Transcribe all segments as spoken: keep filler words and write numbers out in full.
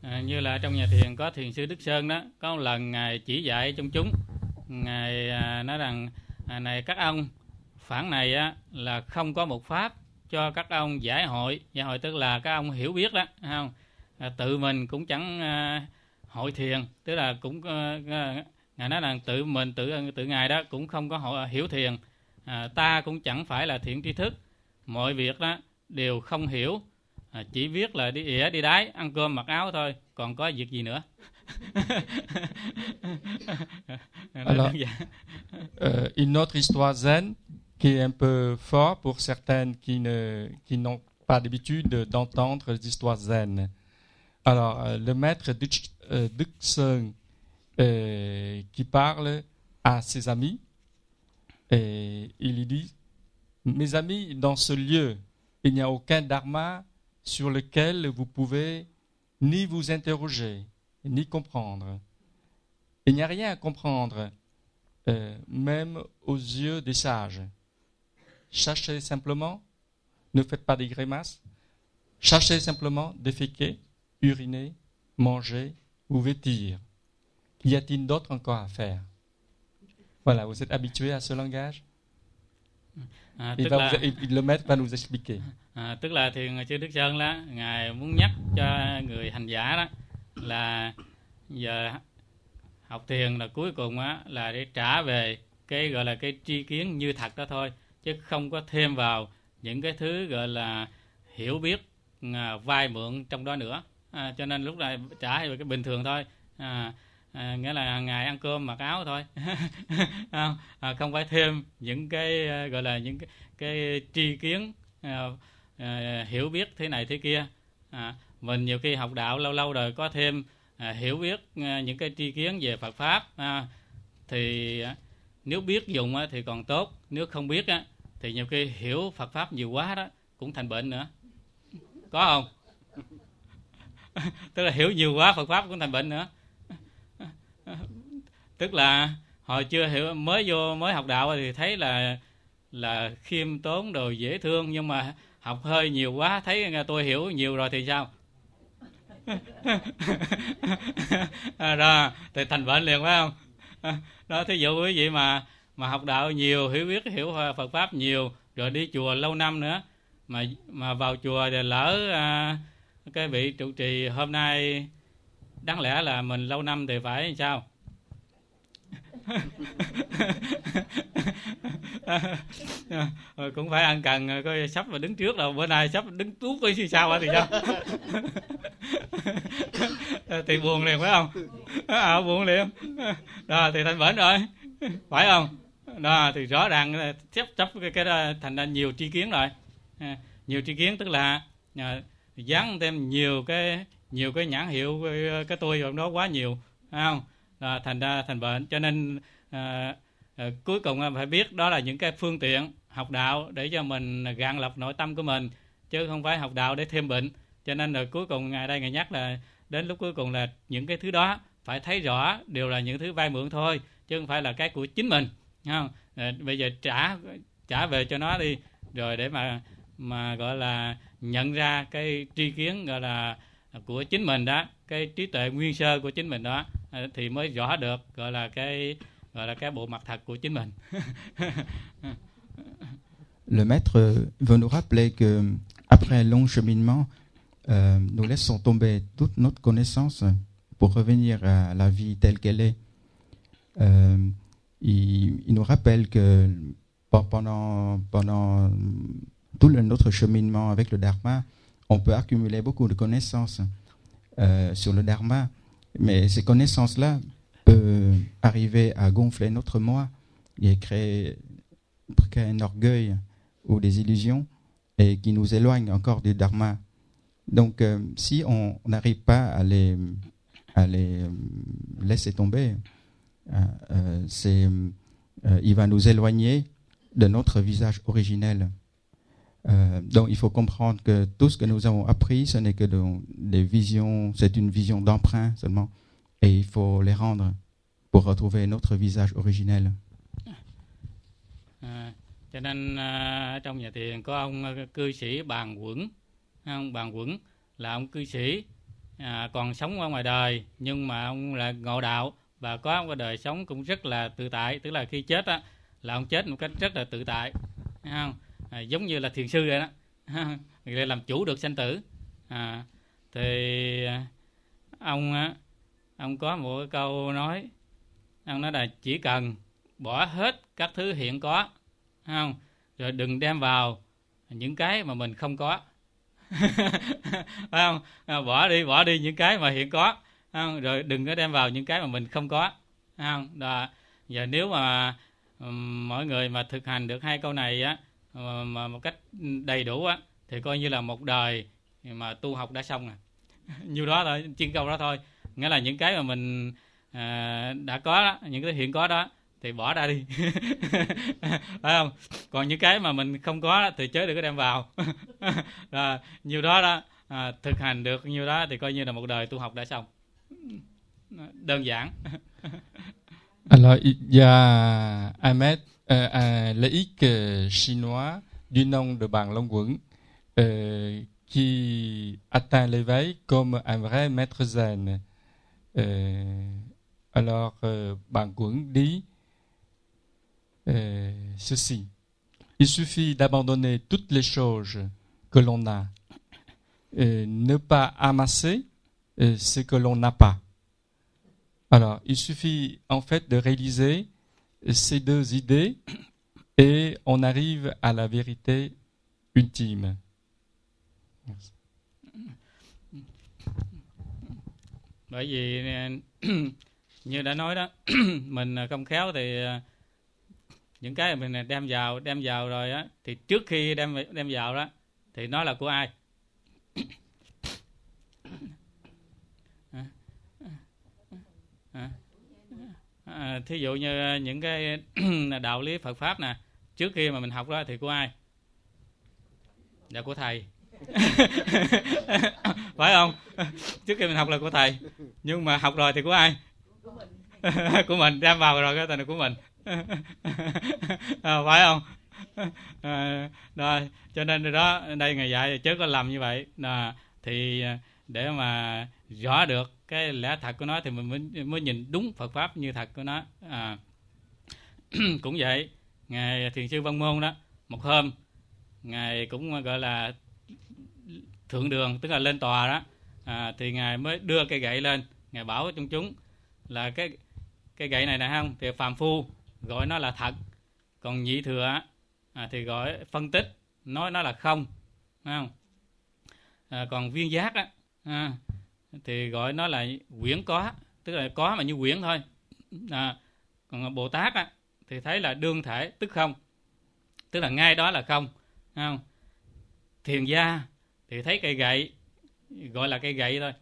À, như là trong nhà thiền có thiền sư Đức Sơn đó, có một lần ngài chỉ dạy trong chúng, ngài à, nói rằng à, này các ông, phản này á là không có một pháp cho các ông giải hội. Giải hội tức là các ông hiểu biết đó, không? À, tự mình cũng chẳng à, hội thiền, tức là cũng à, ngài nói rằng tự mình tự tự ngài đó cũng không có hội, hiểu thiền. À, ta cũng chẳng phải là thiện tri thức, mọi việc đó đều không hiểu. À, chỉ biết là đi ỉa đi đái, ăn cơm mặc áo thôi, còn có việc gì nữa. Alors, euh, une autre histoire zen qui est un peu fort pour certaines qui ne qui n'ont pas d'habitude d'entendre les histoires zen. Alors, euh, le maître Đức, euh, Đức Sơn euh, qui parle à ses amis et il lui dit: mes amis, dans ce lieu, il n'y a aucun dharma sur lequel vous pouvez ni vous interroger, ni comprendre. Il n'y a rien à comprendre, euh, même aux yeux des sages. Cherchez simplement, ne faites pas des grimaces, cherchez simplement déféquer, uriner, manger ou vêtir. Qu'y a-t-il d'autre encore à faire? Voilà, vous êtes habitué à ce langage? À, il tức va là, vous, il, le maître va nous expliquer. À, tức là thiền sư Đức Sơn đó, ngài muốn nhắc cho người hành giả đó là giờ học thiền là cuối cùng á là để trả về cái gọi là cái tri kiến như thật đó thôi, chứ không có thêm vào những cái thứ gọi là hiểu biết à, vay mượn trong đó nữa. À, cho nên lúc này trả về cái bình thường thôi. À, à, nghĩa là hàng ngày ăn cơm mặc áo thôi. à, à, không phải thêm những cái gọi là những cái, cái tri kiến à, à, hiểu biết thế này thế kia. À, mình nhiều khi học đạo lâu lâu rồi có thêm à, hiểu biết à, những cái tri kiến về Phật pháp à, thì à, nếu biết dùng á, thì còn tốt, nếu không biết á, thì nhiều khi hiểu Phật pháp nhiều quá đó cũng thành bệnh nữa, có không? Tức là hiểu nhiều quá Phật pháp cũng thành bệnh nữa. Tức là hồi chưa hiểu, mới vô mới học đạo thì thấy là là khiêm tốn rồi dễ thương, nhưng mà học hơi nhiều quá thấy tôi hiểu nhiều rồi thì sao? à, rồi thì thành bệnh liền phải không? À, đó, thí dụ quý vị mà mà học đạo nhiều, hiểu biết hiểu Phật pháp nhiều, rồi đi chùa lâu năm nữa, mà mà vào chùa thì lỡ à, cái vị trụ trì hôm nay đáng lẽ là mình lâu năm thì phải sao? à, cũng phải ăn cần coi sắp mà đứng trước đâu, bữa nay sắp đứng tuốt coi như sao thì sao? Thì buồn liền phải không? À, buồn liền. Đó thì thành bệnh rồi, phải không? Đó thì rõ ràng chấp chấp cái, cái đó thành ra nhiều tri kiến rồi. À, nhiều tri kiến tức là à, dán thêm nhiều cái nhiều cái nhãn hiệu cái, cái tôi vào đó quá nhiều, phải không? À, thành ra thành bệnh. Cho nên à, à, cuối cùng phải biết đó là những cái phương tiện học đạo để cho mình gạn lọc nội tâm của mình, chứ không phải học đạo để thêm bệnh. Cho nên rồi cuối cùng ngài đây ngài nhắc là đến lúc cuối cùng là những cái thứ đó phải thấy rõ đều là những thứ vay mượn thôi, chứ không phải là cái của chính mình, không? À, bây giờ trả trả về cho nó đi, rồi để mà mà gọi là nhận ra cái tri kiến gọi là của chính mình đó, cái trí tuệ nguyên sơ của chính mình đó, thì mới rõ được gọi là cái gọi là cái bộ mặt thật của chính mình. Le maître veut nous rappeler que après un long cheminement, euh, nous laissons tomber toute notre connaissance pour revenir à la vie telle qu'elle est. Euh, il, il nous rappelle que pendant pendant tout le, notre cheminement avec le Dharma, on peut accumuler beaucoup de connaissances euh, sur le Dharma, mais ces connaissances-là peuvent arriver à gonfler notre moi et créer, créer un orgueil ou des illusions et qui nous éloignent encore du Dharma. Donc, euh, si on n'arrive pas à les, à les laisser tomber, euh, euh, c'est, euh, il va nous éloigner de notre visage originel. Euh, donc, il faut comprendre que tout ce que nous avons appris, ce n'est que de, des visions, c'est une vision d'emprunt seulement, et il faut les rendre pour retrouver notre visage originel. À, cho nên uh, trong nhà thiền có ông uh, cư sĩ Bàn Quẩn, ông Bàn Quẩn là ông cư sĩ à, còn sống ở ngoài đời, nhưng mà ông là ngộ đạo và có một đời sống cũng rất là tự tại, tức là khi chết á là ông chết một cách rất là tự tại, không? À, giống như là thiền sư vậy đó, người làm chủ được sanh tử. À, thì ông á, ông có một cái câu nói, ông nói là chỉ cần bỏ hết các thứ hiện có, không, rồi đừng đem vào những cái mà mình không có. Phải không? À, bỏ đi bỏ đi những cái mà hiện có, không? Rồi đừng có đem vào những cái mà mình không có, không? Đó. Giờ nếu mà um, mỗi người mà thực hành được hai câu này á, mà, mà một cách đầy đủ á, thì coi như là một đời mà tu học đã xong rồi. Nhiêu đó thôi, chuyên câu đó thôi. Nghĩa là những cái mà mình à, đã có đó, những cái hiện có đó thì bỏ ra đi. Phải không? Còn những cái mà mình không có đó, thì chớ đừng có đem vào. Rồi, nhiêu đó đó à, thực hành được nhiêu đó thì coi như là một đời tu học đã xong. Đơn giản. Alors, il y a un maître, euh, un laïc euh, chinois du nom de Bàn Long Quẩn euh, qui atteint l'éveil comme un vrai maître zen. Euh, alors, euh, Bàn Quẩn dit euh, ceci. Il suffit d'abandonner toutes les choses que l'on a, euh, ne pas amasser euh, ce que l'on n'a pas. Alors, il suffit en fait de réaliser ces deux idées et on arrive à la vérité ultime. Merci. Bởi vì như đã nói đó, mình không khéo thì những cái mình đem vào đem vào rồi á, thì trước khi đem đem vào đó thì nó là của ai? À, à, thí dụ như những cái đạo lý Phật pháp nè, trước khi mà mình học đó thì của ai? Là của thầy. Phải không? Trước khi mình học là của thầy, nhưng mà học rồi thì của ai? Của mình, đem vào rồi cái tên là của mình. À, phải không? À, rồi, cho nên đó đây Ngài dạy chớ có làm như vậy. À, thì để mà rõ được cái lẽ thật của nó thì mình mới, mới nhìn đúng Phật pháp như thật của nó. À, cũng vậy, Ngài Thiền sư Văn Môn đó, một hôm Ngài cũng gọi là thượng đường, tức là lên tòa đó, à, thì Ngài mới đưa cây gậy lên, Ngài bảo trong chúng là cái cái gậy này nè không, thì phàm phu gọi nó là thật, còn nhị thừa à, thì gọi phân tích, nói nó là không, không? À, còn viên giác á, à, thì gọi nó là quyển có, tức là có mà như quyển thôi. À, còn Bồ Tát á, thì thấy là đương thể tức không, tức là ngay đó là không, không? Thiền gia thì thấy cây gậy gọi là cây gậy thôi.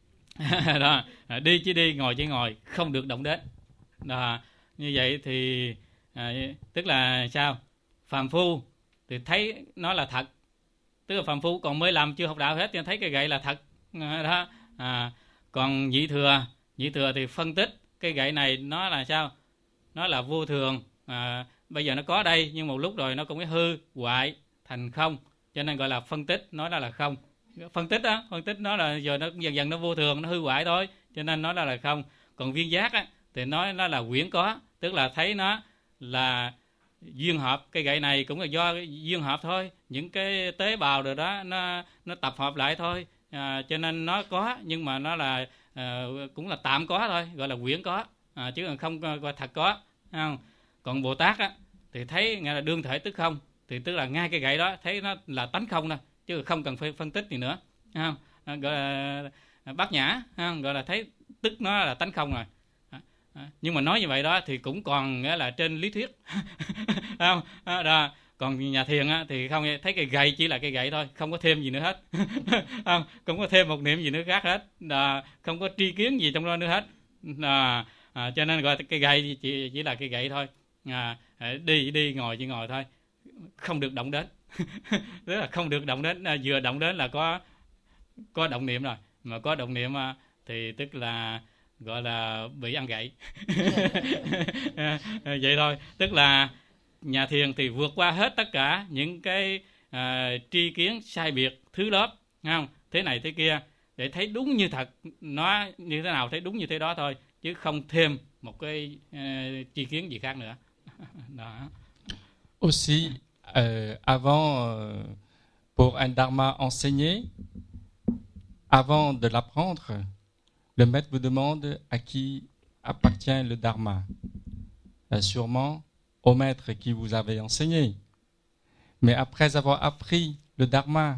Đó, đi chỉ đi, ngồi chỉ ngồi, không được động đến. Đó, như vậy thì à, tức là sao? Phàm phu thì thấy nó là thật, tức là phàm phu còn mới làm chưa học đạo hết, cho thấy cây gậy là thật. Đó. À, còn nhị thừa, nhị thừa thì phân tích cây gậy này nó là sao? Nó là vô thường. À, bây giờ nó có đây nhưng một lúc rồi nó cũng cái hư hoại thành không, cho nên gọi là phân tích, nói đó là không. Phân tích á, phân tích nó là giờ nó dần dần nó vô thường, nó hư hoại thôi, cho nên nói đó là không. Còn viên giác á thì nói nó là quyển có, tức là thấy nó là duyên hợp, cây gậy này cũng là do duyên hợp thôi, những cái tế bào rồi đó nó nó tập hợp lại thôi, à, cho nên nó có, nhưng mà nó là à, cũng là tạm có thôi, gọi là quyển có, à, chứ còn không gọi thật có, không? Còn Bồ Tát á thì thấy nghe là đương thể tức không, thì tức là ngay cây gậy đó thấy nó là tánh không thôi, chứ không cần phải phân tích gì nữa, không? À, gọi là bát nhã, không? Gọi là thấy tức nó là tánh không rồi. À, nhưng mà nói như vậy đó thì cũng còn nghĩa là trên lý thuyết. Không? À, đó. Còn nhà thiền á, thì không, thấy cây gậy chỉ là cây gậy thôi, không có thêm gì nữa hết. Không, không có thêm một niệm gì nữa khác hết, à, không có tri kiến gì trong đó nữa hết, à, à, cho nên gọi cây gậy chỉ, chỉ là cây gậy thôi, à, đi đi ngồi chỉ ngồi thôi, không được động đến. Tức là không được động đến, à, vừa động đến là có có động niệm rồi, mà có động niệm thì tức là gọi là bị ăn gậy. Vậy thôi, tức là nhà thiền thì vượt qua hết tất cả những cái à, tri kiến sai biệt thứ lớp, không? Thế này thế kia, để thấy đúng như thật, nó như thế nào thấy đúng như thế đó thôi, chứ không thêm một cái uh, tri kiến gì khác nữa. Đó. Aussi, euh, avant, euh, pour un dharma enseigné, avant de l'apprendre, le maître vous demande à qui appartient le dharma. Euh, sûrement au maître qui vous avait enseigné. Mais après avoir appris le dharma,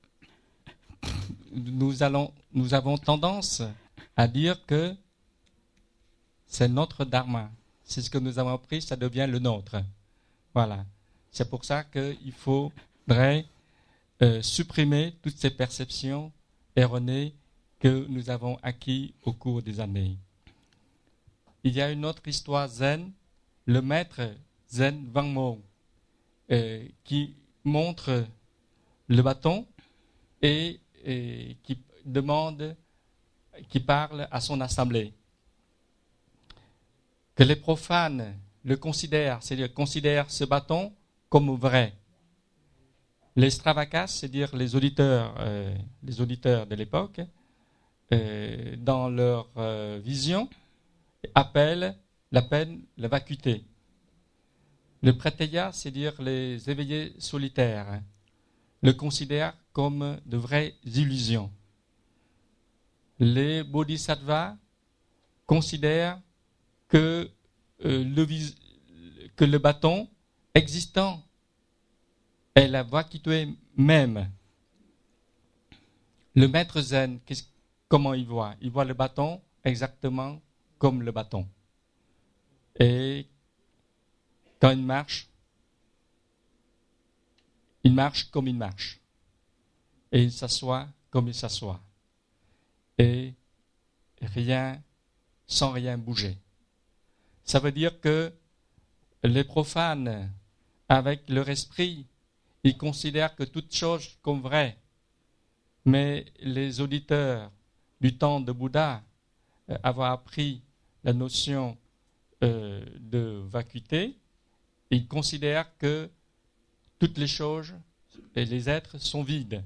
nous, allons, nous avons tendance à dire que c'est notre dharma. C'est ce que nous avons appris, ça devient le nôtre. Voilà. C'est pour ça qu'il faudrait euh, supprimer toutes ces perceptions erronées que nous avons acquises au cours des années. Il y a une autre histoire zen, le maître Zen Wangmo, euh, qui montre le bâton et, et qui demande, qui parle à son assemblée. Que les profanes le considèrent, c'est-à-dire considèrent ce bâton comme vrai. Les stravakas, c'est-à-dire les auditeurs, euh, les auditeurs de l'époque, euh, dans leur euh, vision, appellent la peine la vacuité. Le pratyaya, c'est-à-dire les éveillés solitaires, le considèrent comme de vraies illusions. Les bodhisattvas considèrent que, euh, le, vis- que le bâton existant est la vacuité même. Le maître zen, comment il voit? Il voit le bâton exactement comme le bâton. Et quand il marche, il marche comme il marche. Et il s'assoit comme il s'assoit. Et rien, sans rien bouger. Ça veut dire que les profanes, avec leur esprit, ils considèrent que toute chose comme vraie. Mais les auditeurs du temps de Bouddha, euh, avoir appris la notion euh, de vacuité, ils considèrent que toutes les choses et les êtres sont vides.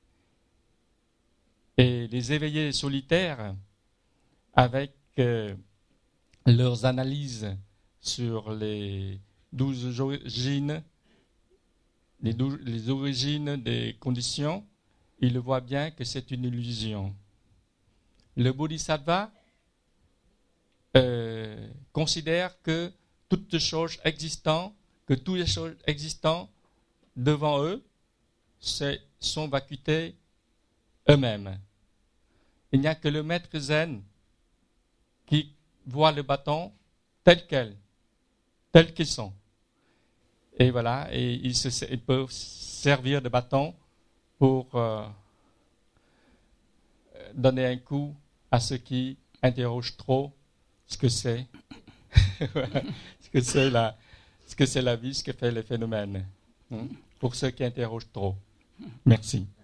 Et les éveillés solitaires, avec euh, leurs analyses sur les douze origines, les, douze, les origines des conditions, ils le voient bien que c'est une illusion. Le bodhisattva euh, considère que toutes les choses existantes, que toutes les choses existantes devant eux c'est, sont vacuités eux-mêmes. Il n'y a que le maître zen qui voit le bâton tel quel, tel qu'ils sont. Et voilà, et ils, se, ils peuvent servir de bâton pour euh, donner un coup à ceux qui interrogent trop ce que c'est, ce que c'est la, ce que c'est la vie, ce que fait les phénomènes. Hein, pour ceux qui interrogent trop. Merci.